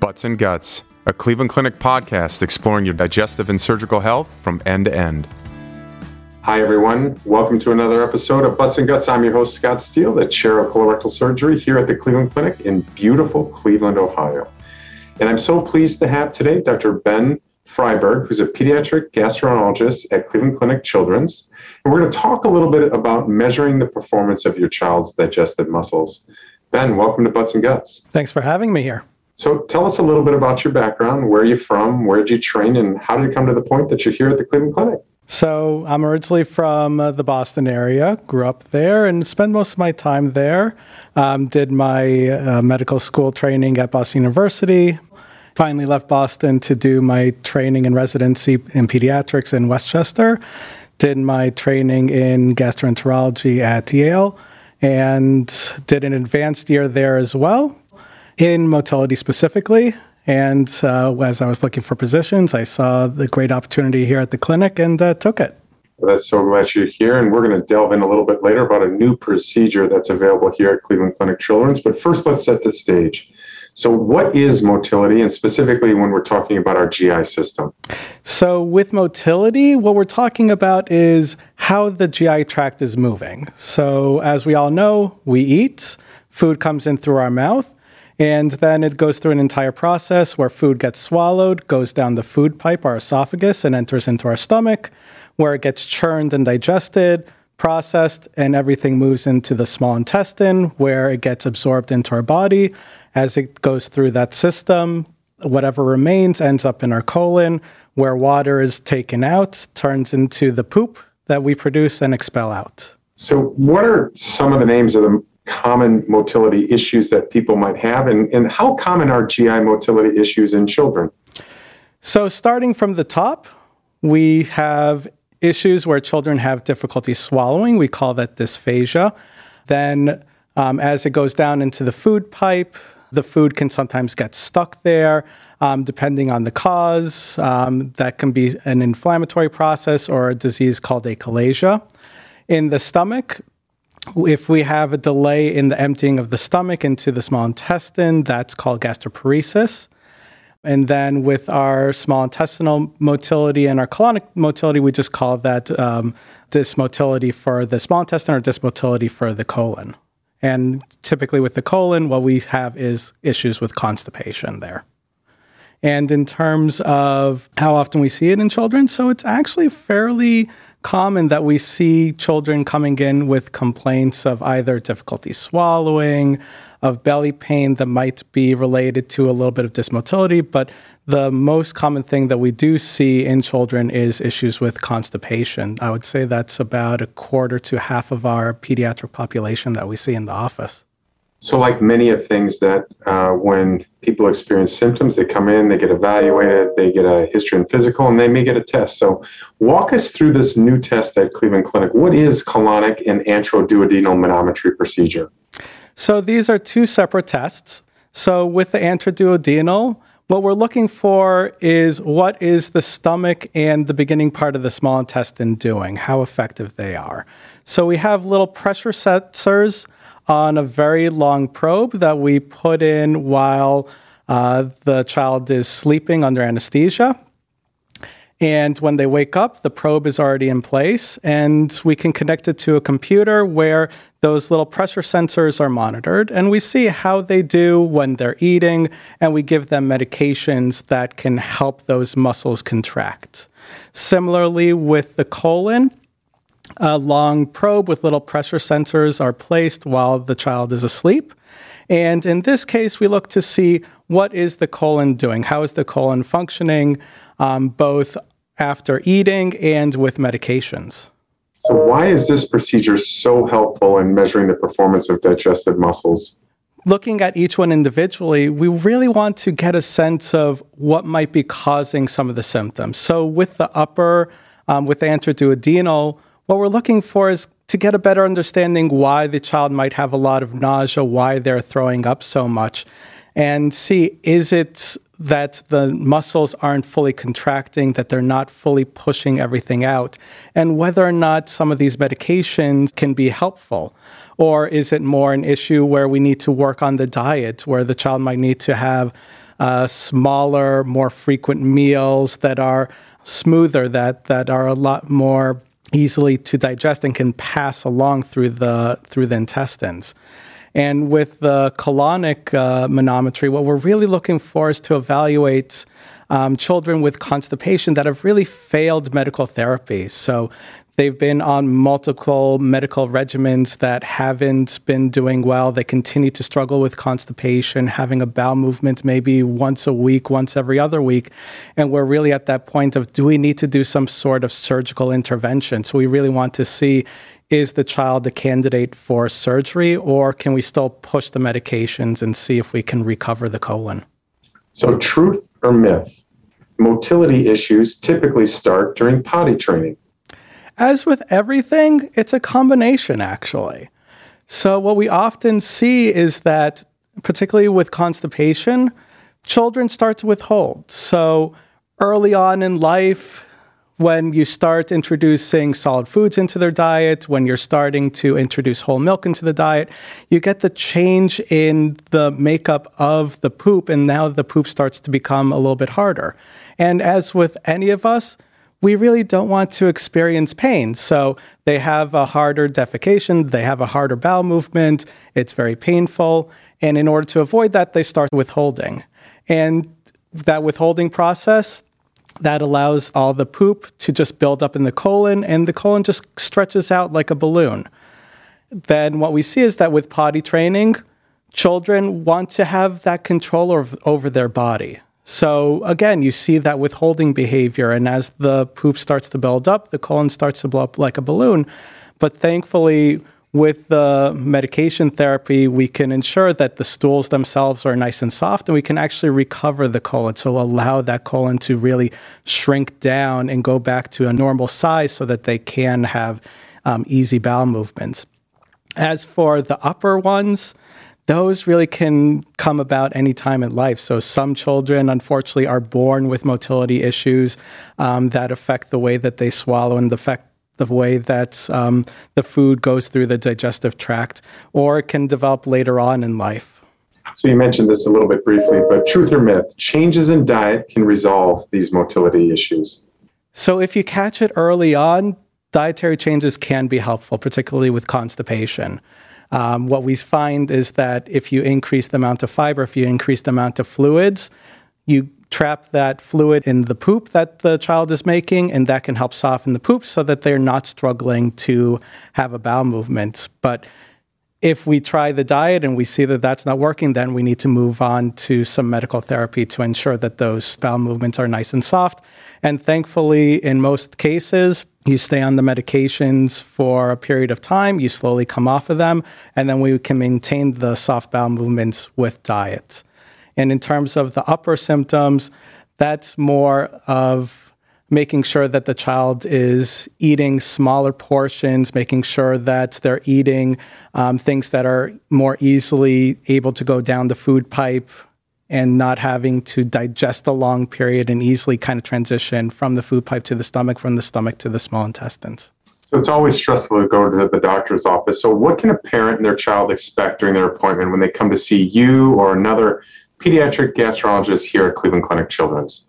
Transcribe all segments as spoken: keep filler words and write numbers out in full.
Butts and Guts, a Cleveland Clinic podcast exploring your digestive and surgical health from end to end. Hi, everyone. Welcome to another episode of Butts and Guts. I'm your host, Scott Steele, the chair of colorectal surgery here at the Cleveland Clinic in beautiful Cleveland, Ohio. And I'm so pleased to have today Doctor Ben Freiberg, who's a pediatric gastroenterologist at Cleveland Clinic Children's. And we're going to talk a little bit about measuring the performance of your child's digestive muscles. Ben, welcome to Butts and Guts. Thanks for having me here. So tell us a little bit about your background. Where are you from? Where did you train? And how did it come to the point that you're here at the Cleveland Clinic? So I'm originally from uh, the Boston area, grew up there and spent most of my time there. Um, did my uh, medical school training at Boston University. Finally left Boston to do my training and residency in pediatrics in Westchester. Did my training in gastroenterology at Yale and did an advanced year there as well, in motility specifically. And uh, as I was looking for positions, I saw the great opportunity here at the clinic and uh, took it. Well, that's so glad you're here. And we're going to delve in a little bit later about a new procedure that's available here at Cleveland Clinic Children's. But first, let's set the stage. So what is motility, and specifically when we're talking about our G I system? So with motility, what we're talking about is how the G I tract is moving. So as we all know, we eat, food comes in through our mouth, and then it goes through an entire process where food gets swallowed, goes down the food pipe, our esophagus, and enters into our stomach, where it gets churned and digested, processed, and everything moves into the small intestine, where it gets absorbed into our body. As it goes through that system, whatever remains ends up in our colon, where water is taken out, turns into the poop that we produce and expel out. So what are some of the names of the common motility issues that people might have, and, and how common are G I motility issues in children? So starting from the top, we have issues where children have difficulty swallowing. We call that dysphagia. Then um, as it goes down into the food pipe, the food can sometimes get stuck there, um, depending on the cause. Um, that can be an inflammatory process or a disease called achalasia. In the stomach, if we have a delay in the emptying of the stomach into the small intestine, that's called gastroparesis. And then with our small intestinal motility and our colonic motility, we just call that um, dysmotility for the small intestine or dysmotility for the colon. And typically with the colon, what we have is issues with constipation there. And in terms of how often we see it in children, so it's actually fairly common that we see children coming in with complaints of either difficulty swallowing, of belly pain that might be related to a little bit of dysmotility, but the most common thing that we do see in children is issues with constipation. I would say that's about a quarter to half of our pediatric population that we see in the office. So like many of things that uh, when people experience symptoms, they come in, they get evaluated, they get a history and physical, and they may get a test. So walk us through this new test at Cleveland Clinic. What is colonic and antroduodenal manometry procedure? So these are two separate tests. So with the antroduodenal, what we're looking for is what is the stomach and the beginning part of the small intestine doing, how effective they are. So we have little pressure sensors on a very long probe that we put in while uh, the child is sleeping under anesthesia. And when they wake up, the probe is already in place, and we can connect it to a computer where those little pressure sensors are monitored, and we see how they do when they're eating, and we give them medications that can help those muscles contract. Similarly, with the colon, a long probe with little pressure sensors are placed while the child is asleep. And in this case, we look to see what is the colon doing? How is the colon functioning, um, both after eating and with medications? So why is this procedure so helpful in measuring the performance of digestive muscles? Looking at each one individually, we really want to get a sense of what might be causing some of the symptoms. So with the upper, um, with the antroduodenal, what we're looking for is to get a better understanding why the child might have a lot of nausea, why they're throwing up so much, and see, is it that the muscles aren't fully contracting, that they're not fully pushing everything out, and whether or not some of these medications can be helpful. Or is it more an issue where we need to work on the diet, where the child might need to have uh, smaller, more frequent meals that are smoother, that that are a lot more easily to digest and can pass along through the through the intestines. And with the colonic uh, manometry, what we're really looking for is to evaluate um, children with constipation that have really failed medical therapy. So they've been on multiple medical regimens that haven't been doing well. They continue to struggle with constipation, having a bowel movement maybe once a week, once every other week. And we're really at that point of, do we need to do some sort of surgical intervention? So we really want to see, is the child a candidate for surgery, or can we still push the medications and see if we can recover the colon? So truth or myth? Motility issues typically start during potty training. As with everything, it's a combination, actually. So what we often see is that, particularly with constipation, children start to withhold. So early on in life, when you start introducing solid foods into their diet, when you're starting to introduce whole milk into the diet, you get the change in the makeup of the poop, and now the poop starts to become a little bit harder. And as with any of us, we really don't want to experience pain. So they have a harder defecation, they have a harder bowel movement, it's very painful. And in order to avoid that, they start withholding. And that withholding process, that allows all the poop to just build up in the colon, and the colon just stretches out like a balloon. Then what we see is that with potty training, children want to have that control over, over their body. So again, you see that withholding behavior, and as the poop starts to build up, the colon starts to blow up like a balloon. But thankfully, with the medication therapy, we can ensure that the stools themselves are nice and soft, and we can actually recover the colon. So allow that colon to really shrink down and go back to a normal size so that they can have um, easy bowel movements. As for the upper ones, those really can come about any time in life. So some children, unfortunately, are born with motility issues um, that affect the way that they swallow and affect the way that um, the food goes through the digestive tract, or it can develop later on in life. So you mentioned this a little bit briefly, but truth or myth, changes in diet can resolve these motility issues? So if you catch it early on, dietary changes can be helpful, particularly with constipation. Um, what we find is that if you increase the amount of fiber, if you increase the amount of fluids, you trap that fluid in the poop that the child is making, and that can help soften the poop so that they're not struggling to have a bowel movement. But if we try the diet and we see that that's not working, then we need to move on to some medical therapy to ensure that those bowel movements are nice and soft. And thankfully, in most cases, you stay on the medications for a period of time, you slowly come off of them, and then we can maintain the soft bowel movements with diet. And in terms of the upper symptoms, that's more of making sure that the child is eating smaller portions, making sure that they're eating um, things that are more easily able to go down the food pipe, and not having to digest a long period and easily kind of transition from the food pipe to the stomach, from the stomach to the small intestines. So it's always stressful to go to the doctor's office. So what can a parent and their child expect during their appointment when they come to see you or another pediatric gastrologist here at Cleveland Clinic Children's?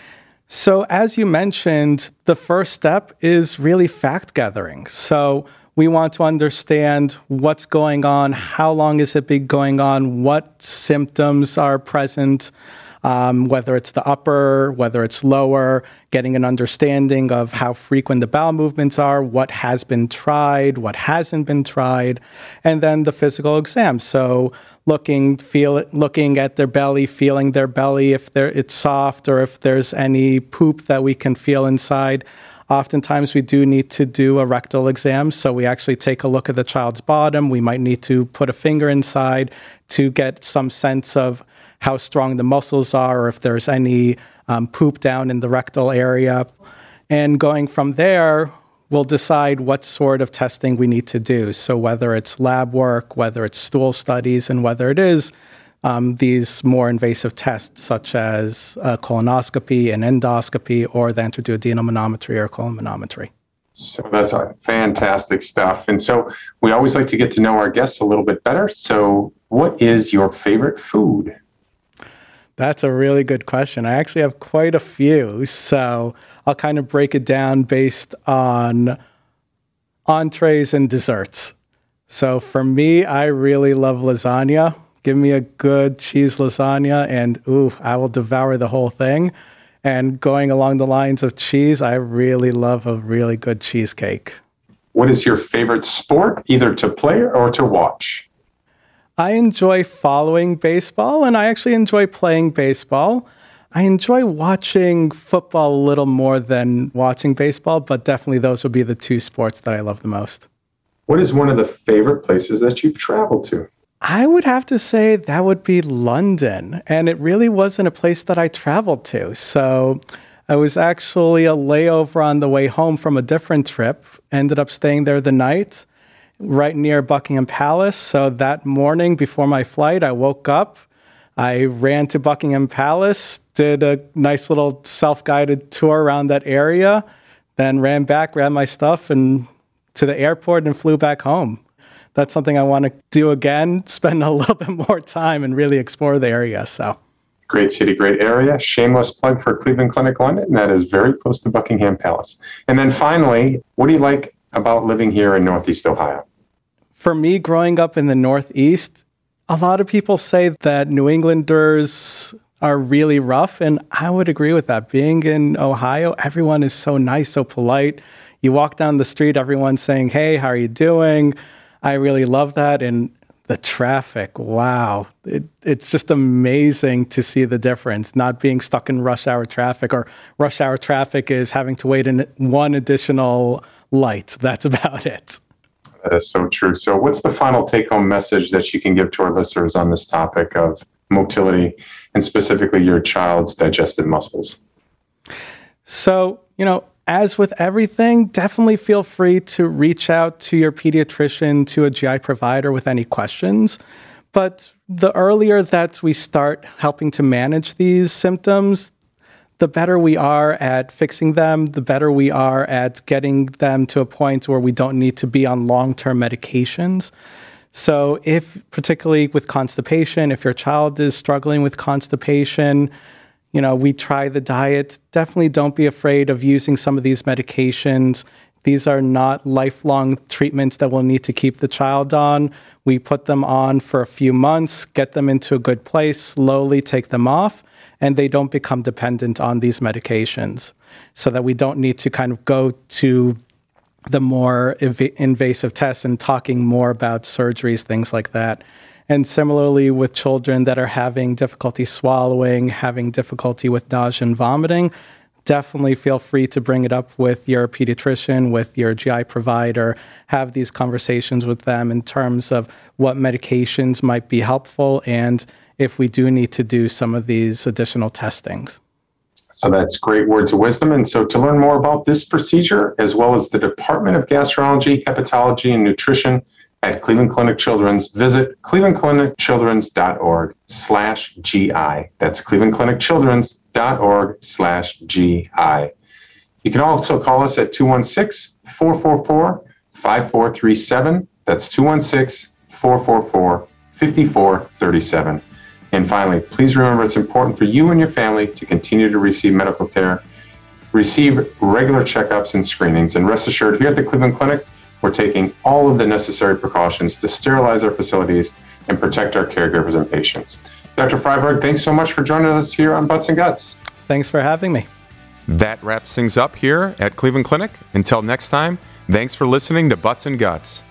So as you mentioned, the first step is really fact gathering. So we want to understand what's going on, how long has it been going on, what symptoms are present, um, whether it's the upper, whether it's lower, getting an understanding of how frequent the bowel movements are, what has been tried, what hasn't been tried, and then the physical exam. So looking, feel, looking at their belly, feeling their belly, if it's soft or if there's any poop that we can feel inside. Oftentimes, we do need to do a rectal exam, so we actually take a look at the child's bottom. We might need to put a finger inside to get some sense of how strong the muscles are, or if there's any um, poop down in the rectal area. And going from there, we'll decide what sort of testing we need to do. So whether it's lab work, whether it's stool studies, and whether it is Um, these more invasive tests such as uh, colonoscopy and endoscopy, or the intraduodenal manometry or colon manometry. So that's uh, fantastic stuff. And so we always like to get to know our guests a little bit better. So what is your favorite food? That's a really good question. I actually have quite a few, so I'll kind of break it down based on entrees and desserts. So for me, I really love lasagna. Give me a good cheese lasagna and ooh, I will devour the whole thing. And going along the lines of cheese, I really love a really good cheesecake. What is your favorite sport, either to play or to watch? I enjoy following baseball, and I actually enjoy playing baseball. I enjoy watching football a little more than watching baseball, but definitely those would be the two sports that I love the most. What is one of the favorite places that you've traveled to? I would have to say that would be London, and it really wasn't a place that I traveled to. So I was actually a layover on the way home from a different trip, ended up staying there the night, right near Buckingham Palace. So that morning before my flight, I woke up, I ran to Buckingham Palace, did a nice little self-guided tour around that area, then ran back, grabbed my stuff, and to the airport and flew back home. That's something I want to do again, spend a little bit more time and really explore the area. So, great city, great area. Shameless plug for Cleveland Clinic London. And that is very close to Buckingham Palace. And then finally, what do you like about living here in Northeast Ohio? For me, growing up in the Northeast, a lot of people say that New Englanders are really rough, and I would agree with that. Being in Ohio, everyone is so nice, so polite. You walk down the street, everyone's saying, hey, how are you doing? I really love that. And the traffic, wow. It, it's just amazing to see the difference, not being stuck in rush hour traffic, or rush hour traffic is having to wait in one additional light. That's about it. That is so true. So what's the final take-home message that you can give to our listeners on this topic of motility and specifically your child's digestive muscles? So, you know, as with everything, definitely feel free to reach out to your pediatrician, to a G I provider with any questions. But the earlier that we start helping to manage these symptoms, the better we are at fixing them, the better we are at getting them to a point where we don't need to be on long-term medications. So if, particularly with constipation, if your child is struggling with constipation, you know, we try the diet. Definitely don't be afraid of using some of these medications. These are not lifelong treatments that we'll need to keep the child on. We put them on for a few months, get them into a good place, slowly take them off, and they don't become dependent on these medications, so that we don't need to kind of go to the more ev- invasive tests and talking more about surgeries, things like that. And similarly with children that are having difficulty swallowing, having difficulty with nausea and vomiting, definitely feel free to bring it up with your pediatrician, with your G I provider, have these conversations with them in terms of what medications might be helpful and if we do need to do some of these additional testings. So that's great words of wisdom. And so to learn more about this procedure, as well as the Department of Gastroenterology, Hepatology, and Nutrition at Cleveland Clinic Children's, visit clevelandclinicchildren's.org slash GI. That's clevelandclinicchildren's.org slash GI. You can also call us at two one six, four four four, five four three seven. That's two one six, four four four, five four three seven. And finally, please remember it's important for you and your family to continue to receive medical care, receive regular checkups and screenings, and rest assured here at the Cleveland Clinic, we're taking all of the necessary precautions to sterilize our facilities and protect our caregivers and patients. Doctor Freiberg, thanks so much for joining us here on Butts and Guts. Thanks for having me. That wraps things up here at Cleveland Clinic. Until next time, thanks for listening to Butts and Guts.